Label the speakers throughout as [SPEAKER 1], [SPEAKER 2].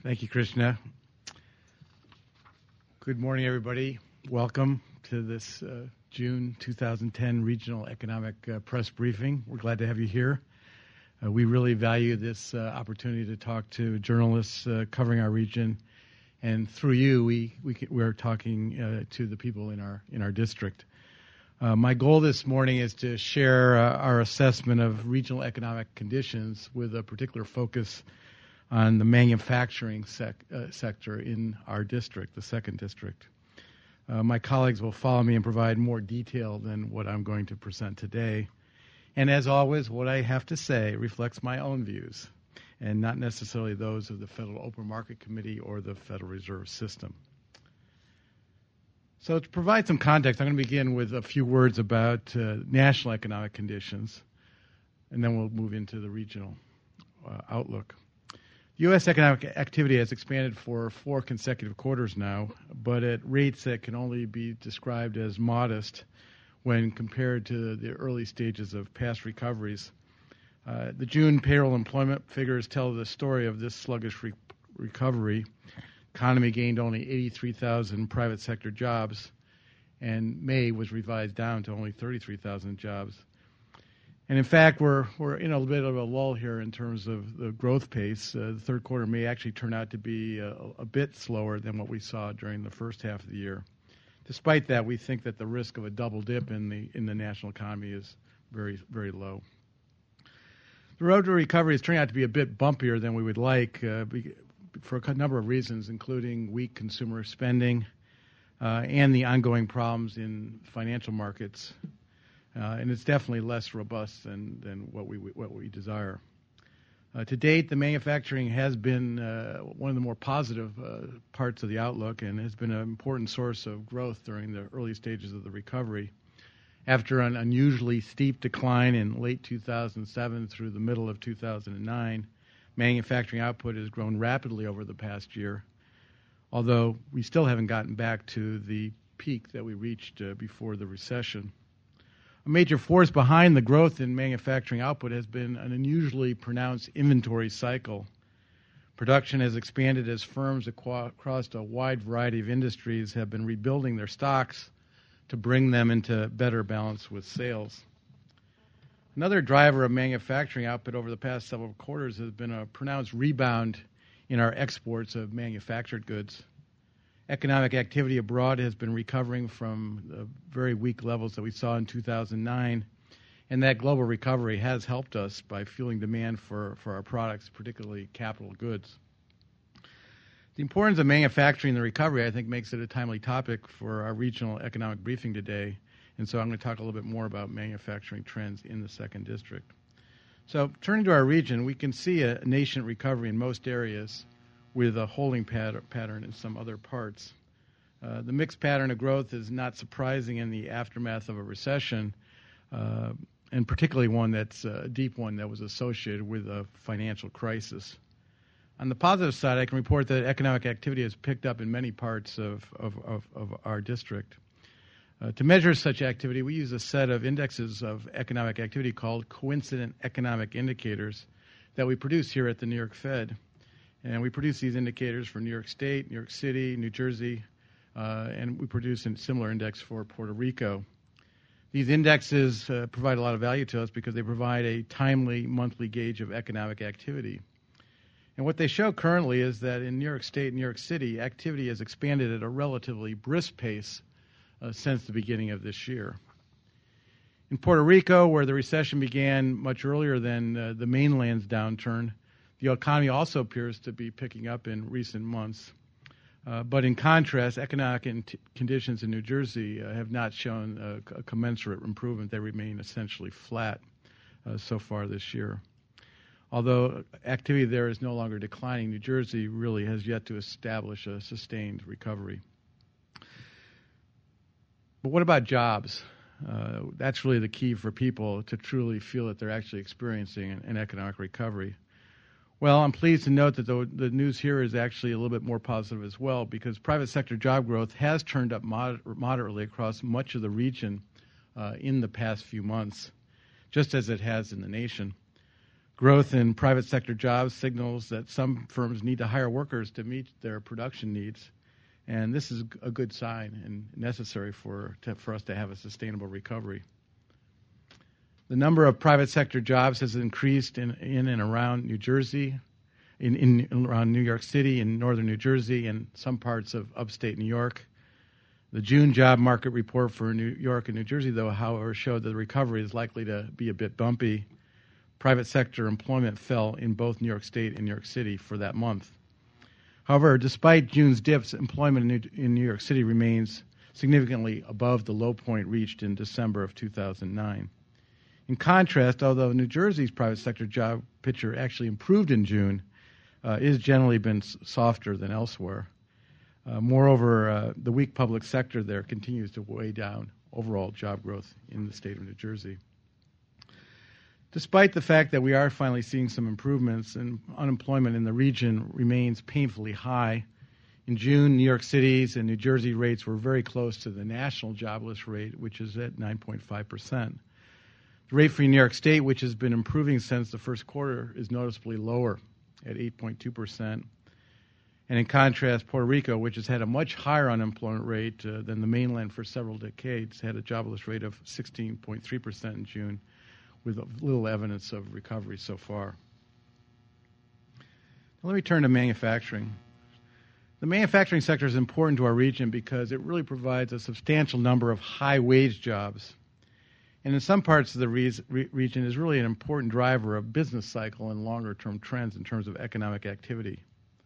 [SPEAKER 1] Thank you, Krishna. Good morning, everybody. Welcome to this June 2010 Regional Economic Press Briefing. We're glad to have you here. We really value this opportunity to talk to journalists covering our region, and through you, we're talking to the people in our district. My goal this morning is to share our assessment of regional economic conditions with a particular focus on the manufacturing sector in our district, the 2nd District. My colleagues will follow me and provide more detail than what I'm going to present today. And as always, what I have to say reflects my own views and not necessarily those of the Federal Open Market Committee or the Federal Reserve System. So to provide some context, I'm going to begin with a few words about national economic conditions, and then we'll move into the regional outlook. U.S. economic activity has expanded for 4 consecutive quarters now, but at rates that can only be described as modest when compared to the early stages of past recoveries. The June payroll employment figures tell the story of this sluggish recovery. Economy gained only 83,000 private sector jobs, and May was revised down to only 33,000 jobs. And in fact, we're in a bit of a lull here in terms of the growth pace. The third quarter may actually turn out to be a bit slower than what we saw during the first half of the year. Despite that, we think that the risk of a double dip in the national economy is very, very low. The road to recovery is turning out to be a bit bumpier than we would like for a number of reasons, including weak consumer spending and the ongoing problems in financial markets. And it's definitely less robust than what we desire. To date, the manufacturing has been one of the more positive parts of the outlook and has been an important source of growth during the early stages of the recovery. After an unusually steep decline in late 2007 through the middle of 2009, manufacturing output has grown rapidly over the past year, although we still haven't gotten back to the peak that we reached before the recession. A major force behind the growth in manufacturing output has been an unusually pronounced inventory cycle. Production has expanded as firms across a wide variety of industries have been rebuilding their stocks to bring them into better balance with sales. Another driver of manufacturing output over the past several quarters has been a pronounced rebound in our exports of manufactured goods. Economic activity abroad has been recovering from the very weak levels that we saw in 2009, and that global recovery has helped us by fueling demand for our products, particularly capital goods. The importance of manufacturing in the recovery, I think, makes it a timely topic for our regional economic briefing today, and so I'm going to talk a little bit more about manufacturing trends in the 2nd District. So turning to our region, we can see a nascent recovery in most areas, with a holding pattern in some other parts. The mixed pattern of growth is not surprising in the aftermath of a recession, and particularly one that's a deep one that was associated with a financial crisis. On the positive side, I can report that economic activity has picked up in many parts of our district. To measure such activity, we use a set of indexes of economic activity called coincident economic indicators that we produce here at the New York Fed. And we produce these indicators for New York State, New York City, New Jersey, and we produce a similar index for Puerto Rico. These indexes provide a lot of value to us because they provide a timely monthly gauge of economic activity. And what they show currently is that in New York State and New York City, activity has expanded at a relatively brisk pace since the beginning of this year. In Puerto Rico, where the recession began much earlier than the mainland's downturn, the economy also appears to be picking up in recent months. But in contrast, economic conditions in New Jersey have not shown a commensurate improvement. They remain essentially flat so far this year. Although activity there is no longer declining, New Jersey really has yet to establish a sustained recovery. But what about jobs? That's really the key for people to truly feel that they're actually experiencing an economic recovery. Well, I'm pleased to note that the news here is actually a little bit more positive as well, because private sector job growth has turned up moderately across much of the region in the past few months, just as it has in the nation. Growth in private sector jobs signals that some firms need to hire workers to meet their production needs, and this is a good sign and necessary for us to have a sustainable recovery. The number of private sector jobs has increased in and around New Jersey, around New York City, in northern New Jersey, and some parts of upstate New York. The June job market report for New York and New Jersey, though, however, showed that the recovery is likely to be a bit bumpy. Private sector employment fell in both New York State and New York City for that month. However, despite June's dips, employment in New York City remains significantly above the low point reached in December of 2009. In contrast, although New Jersey's private sector job picture actually improved in June, it has generally been softer than elsewhere. Moreover, the weak public sector there continues to weigh down overall job growth in the state of New Jersey. Despite the fact that we are finally seeing some improvements, and unemployment in the region remains painfully high. In June, New York City's and New Jersey rates were very close to the national jobless rate, which is at 9.5%. The rate for New York State, which has been improving since the first quarter, is noticeably lower at 8.2%. And in contrast, Puerto Rico, which has had a much higher unemployment rate than the mainland for several decades, had a jobless rate of 16.3% in June, with little evidence of recovery so far. Now let me turn to manufacturing. The manufacturing sector is important to our region because it really provides a substantial number of high-wage jobs. And in some parts of the region is really an important driver of business cycle and longer-term trends in terms of economic activity.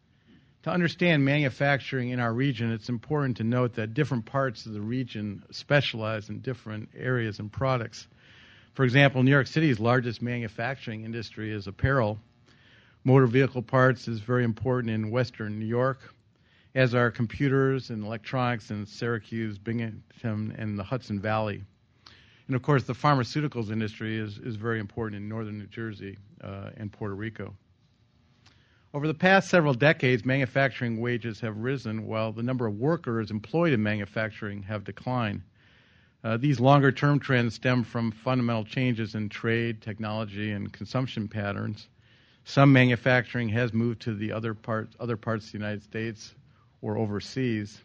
[SPEAKER 1] To understand manufacturing in our region, it's important to note that different parts of the region specialize in different areas and products. For example, New York City's largest manufacturing industry is apparel. Motor vehicle parts is very important in western New York, as are computers and electronics in Syracuse, Binghamton, and the Hudson Valley. And of course, the pharmaceuticals industry is very important in northern New Jersey and Puerto Rico. Over the past several decades, manufacturing wages have risen while the number of workers employed in manufacturing have declined. These longer-term trends stem from fundamental changes in trade, technology, and consumption patterns. Some manufacturing has moved to the other parts of the United States or overseas.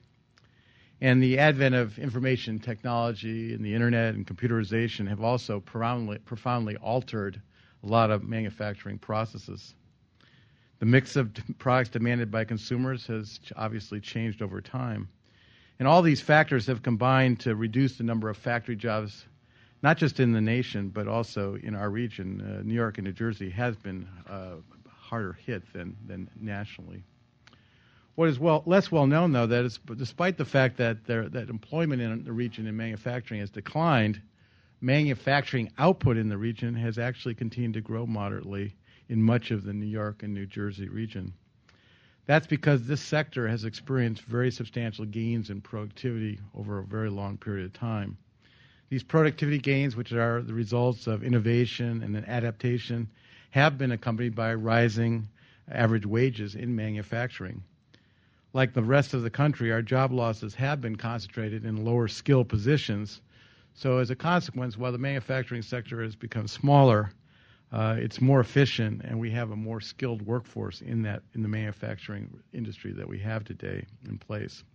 [SPEAKER 1] And the advent of information technology and the internet and computerization have also profoundly altered a lot of manufacturing processes. The mix of products demanded by consumers has obviously changed over time. And all these factors have combined to reduce the number of factory jobs, not just in the nation, but also in our region. New York and New Jersey has been harder hit than nationally. What is less well known, though, that is, despite the fact that that employment in the region in manufacturing has declined, manufacturing output in the region has actually continued to grow moderately in much of the New York and New Jersey region. That's because this sector has experienced very substantial gains in productivity over a very long period of time. These productivity gains, which are the results of innovation and an adaptation, have been accompanied by rising average wages in manufacturing. Like the rest of the country, our job losses have been concentrated in lower skill positions. So as a consequence, while the manufacturing sector has become smaller, it's more efficient, and we have a more skilled workforce in the manufacturing industry that we have today in place.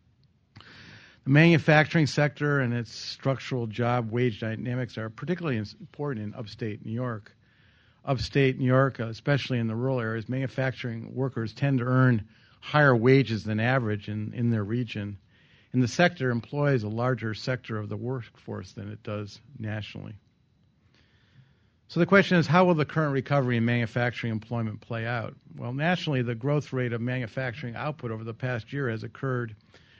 [SPEAKER 1] The manufacturing sector and its structural job wage dynamics are particularly important in upstate New York. Upstate New York, especially in the rural areas, manufacturing workers tend to earn higher wages than average in their region, and the sector employs a larger sector of the workforce than it does nationally. So the question is, how will the current recovery in manufacturing employment play out? Well, nationally, the growth rate of manufacturing output over the past year has occurred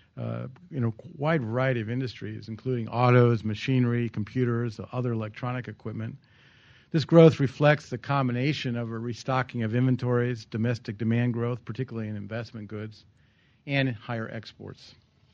[SPEAKER 1] in a wide variety of industries, including autos, machinery, computers, other electronic equipment. This growth reflects the combination of a restocking of inventories, domestic demand growth, particularly in investment goods, and higher exports.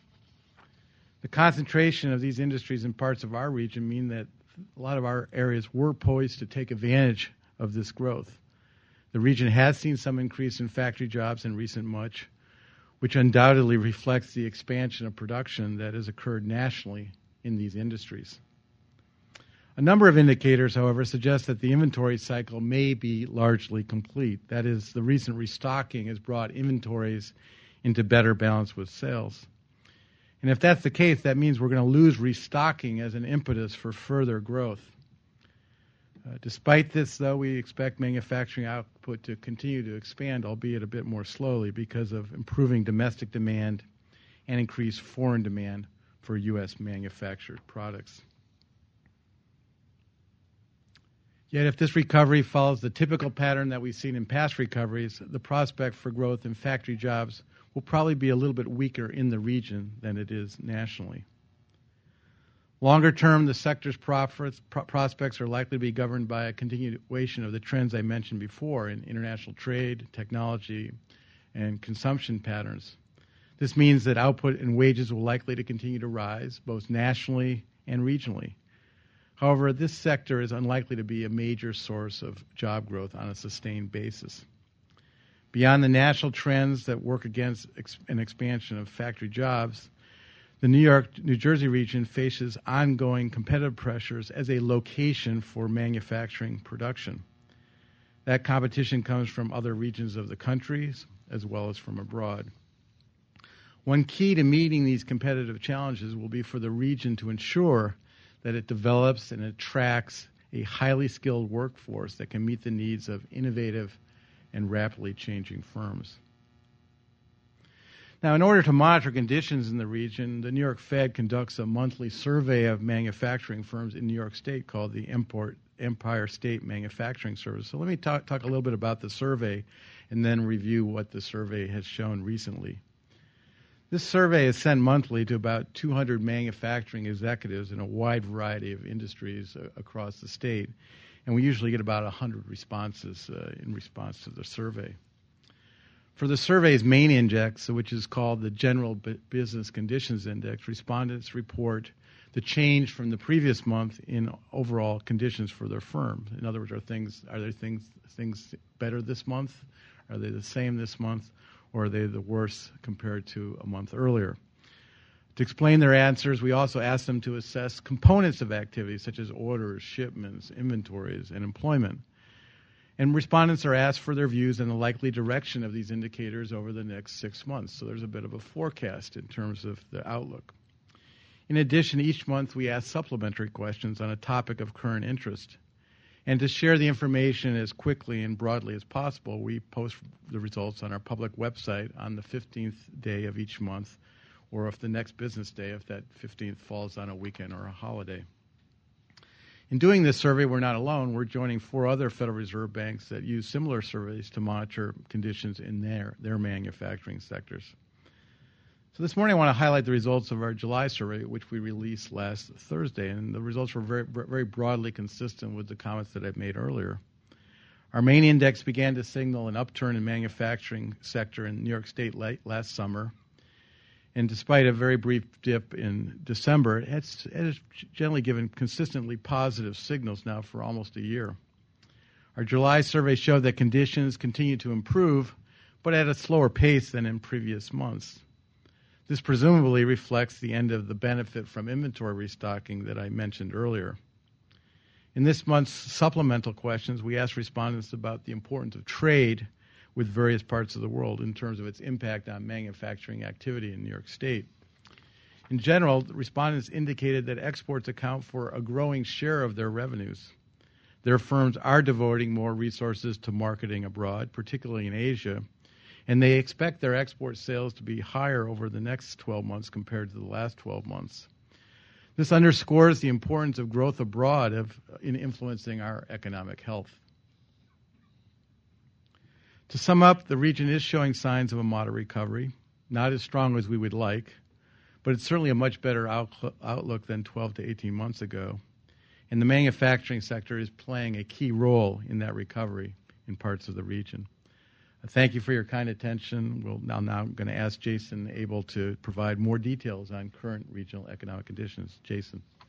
[SPEAKER 1] The concentration of these industries in parts of our region mean that a lot of our areas were poised to take advantage of this growth. The region has seen some increase in factory jobs in recent months, which undoubtedly reflects the expansion of production that has occurred nationally in these industries. A number of indicators, however, suggest that the inventory cycle may be largely complete. That is, the recent restocking has brought inventories into better balance with sales. And if that's the case, that means we're going to lose restocking as an impetus for further growth. Despite this, though, we expect manufacturing output to continue to expand, albeit a bit more slowly, because of improving domestic demand and increased foreign demand for U.S. manufactured products. Yet if this recovery follows the typical pattern that we've seen in past recoveries, the prospect for growth in factory jobs will probably be a little bit weaker in the region than it is nationally. Longer term, the sector's prospects are likely to be governed by a continuation of the trends I mentioned before in international trade, technology, and consumption patterns. This means that output and wages will likely to continue to rise, both nationally and regionally. However, this sector is unlikely to be a major source of job growth on a sustained basis. Beyond the national trends that work against an expansion of factory jobs, the New York-New Jersey region faces ongoing competitive pressures as a location for manufacturing production. That competition comes from other regions of the country as well as from abroad. One key to meeting these competitive challenges will be for the region to ensure that it develops and attracts a highly skilled workforce that can meet the needs of innovative and rapidly changing firms. Now, in order to monitor conditions in the region, the New York Fed conducts a monthly survey of manufacturing firms in New York State called the Empire State Manufacturing Service. So let me talk a little bit about the survey and then review what the survey has shown recently. This survey is sent monthly to about 200 manufacturing executives in a wide variety of industries across the state, and we usually get about 100 responses in response to the survey. For the survey's main index, which is called the General Business Conditions Index, respondents report the change from the previous month in overall conditions for their firm. In other words, are there things better this month? Are they the same this month? Or are they the worse compared to a month earlier? To explain their answers, we also asked them to assess components of activities such as orders, shipments, inventories, and employment. And respondents are asked for their views on the likely direction of these indicators over the next 6 months. So there's a bit of a forecast in terms of the outlook. In addition, each month we ask supplementary questions on a topic of current interest. And to share the information as quickly and broadly as possible, we post the results on our public website on the 15th day of each month, or if the next business day, if that 15th falls on a weekend or a holiday. In doing this survey, we're not alone. We're joining 4 other Federal Reserve banks that use similar surveys to monitor conditions in their manufacturing sectors. So this morning I want to highlight the results of our July survey, which we released last Thursday, and the results were very, very broadly consistent with the comments that I've made earlier. Our main index began to signal an upturn in manufacturing sector in New York State last summer, and despite a very brief dip in December, it has generally given consistently positive signals now for almost a year. Our July survey showed that conditions continue to improve, but at a slower pace than in previous months. This presumably reflects the end of the benefit from inventory restocking that I mentioned earlier. In this month's supplemental questions, we asked respondents about the importance of trade with various parts of the world in terms of its impact on manufacturing activity in New York State. In general, the respondents indicated that exports account for a growing share of their revenues. Their firms are devoting more resources to marketing abroad, particularly in Asia, and they expect their export sales to be higher over the next 12 months compared to the last 12 months. This underscores the importance of growth abroad in influencing our economic health. To sum up, the region is showing signs of a moderate recovery, not as strong as we would like, but it's certainly a much better outlook than 12 to 18 months ago. And the manufacturing sector is playing a key role in that recovery in parts of the region. Thank you for your kind attention. I'm going to ask Jason Abel to provide more details on current regional economic conditions. Jason.